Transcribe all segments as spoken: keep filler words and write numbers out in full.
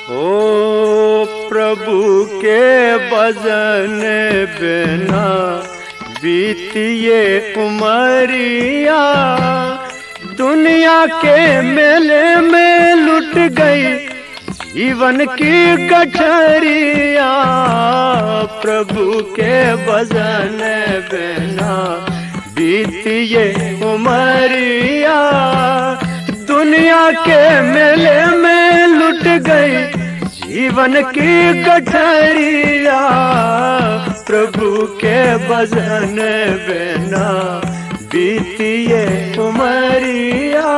ओ प्रभु के भजन बिना बीतिए उमरिया, दुनिया के मेले में लुट गई जीवन की गठरिया। प्रभु के भजन बिना बीतिए उमरिया, दुनिया के मेले में लुट गई जीवन की गठरिया। प्रभु के भजन बिना बीतिए उमरिया।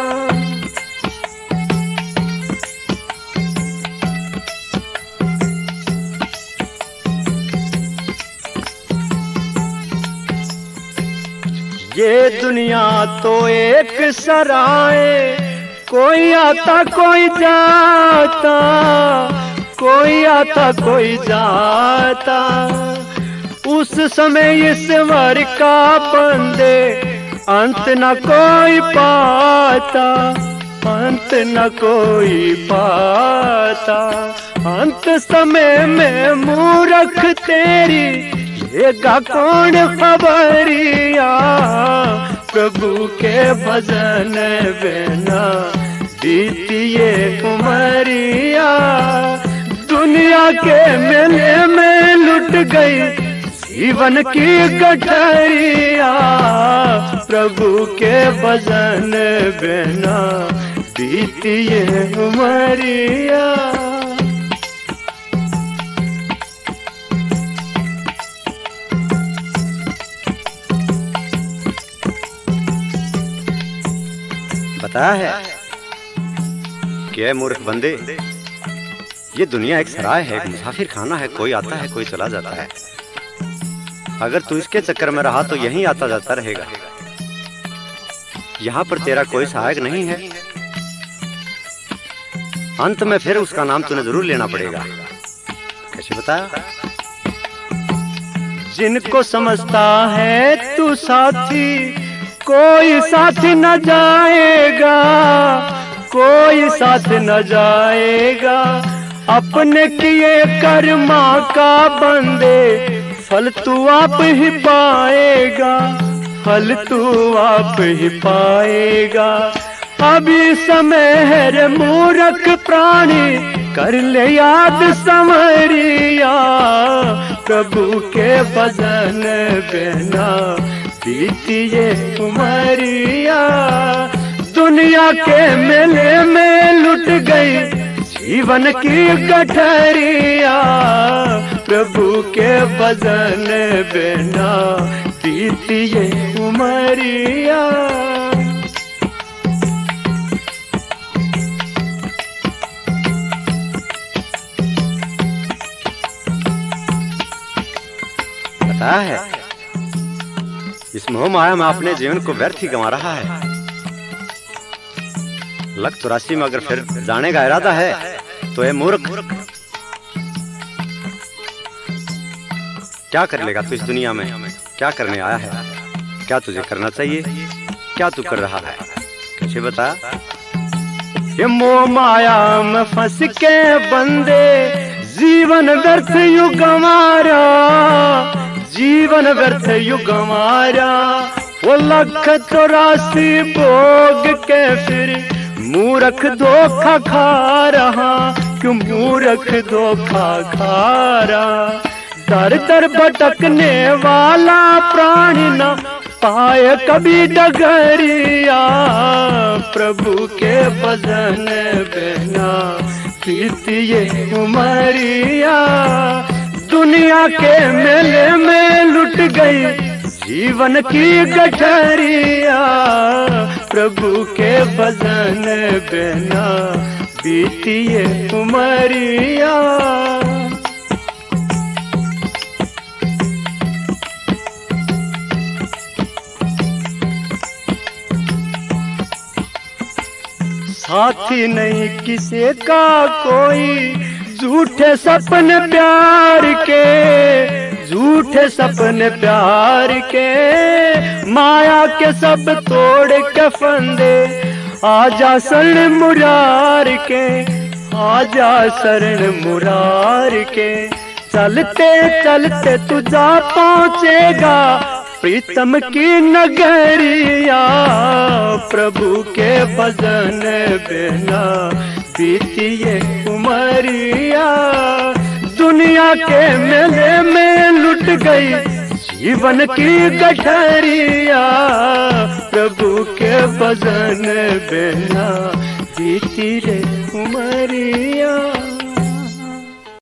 ये दुनिया तो एक सराय, कोई आता कोई जाता, कोई आता कोई जाता। उस समय ईश्वर का बंदे अंत न कोई पाता, अंत न कोई पाता। अंत समय में मूर्ख तेरी लेगा कौन खबरिया। प्रभु के भजन बिना बीतिए उमरिया, दुनिया के मेले में लुट गई जीवन की गठरिया। प्रभु के भजन बिना बीतिए उमरिया। पता है क्या मूर्ख बंदे, ये दुनिया एक सराय है, एक मुसाफिर खाना है, कोई आता है कोई चला जाता है। अगर तू इसके चक्कर में रहा तो यहीं आता जाता रहेगा। यहाँ पर तेरा कोई सहायक नहीं है, अंत में फिर उसका नाम तूने जरूर लेना पड़ेगा। कैसे बता? जिनको समझता है तू साथी, कोई साथ न जाएगा, कोई साथ न जाएगा। अपने किए कर्मा का बंदे फल तू आप ही पाएगा, फल तू आप ही पाएगा। अभी समय है रे मूर्ख प्राणी, कर ले याद संवरिया। प्रभु के भजन बिना बीतिए उमरिया, दुनिया के मेले में लुट गई जीवन की गठरिया। प्रभु के भजन बिना बीतिए उमरिया। पता है इस मोह माया में अपने जीवन को व्यर्थ ही गंवा रहा है। लख चौरासी में अगर फिर जाने का इरादा है तो ये मूर्ख क्या कर लेगा तू इस दुनिया में? क्या करने आया है? क्या तुझे करना चाहिए? क्या तू कर रहा है? कैसे बता? ये मोह माया में फंस के बंदे जीवन व्यर्थ युग गंवारा, जीवन व्यर्थ युग गंवारा। वो लख चौरासी भोग के फिर मूर्ख धोखा खा रहा, क्यों मूर्ख धोखा खा रहा। दर दर भटकने वाला प्राणी न पाए कभी डगरिया। प्रभु के भजन बिना बीतिए उमरिया, दुनिया के मेले में लुट गई जीवन की गठरिया। प्रभु के भजन बिना बीतिए उमरिया। साथी नहीं किसी का कोई, झूठे सपने प्यार के, झूठे सपने प्यार के। माया के सब तोड़ के फंदे आजा सन मुरार के, आजा शरण मुरार के। चलते चलते तुझा पहुँचेगा प्रीतम की नगरिया। प्रभु के भजन बिना बीतिए उमरिया। दुनिया के मेले में लुट गई जीवन की गठरिया। प्रभु के भजन बिना बीती रे उमरिया।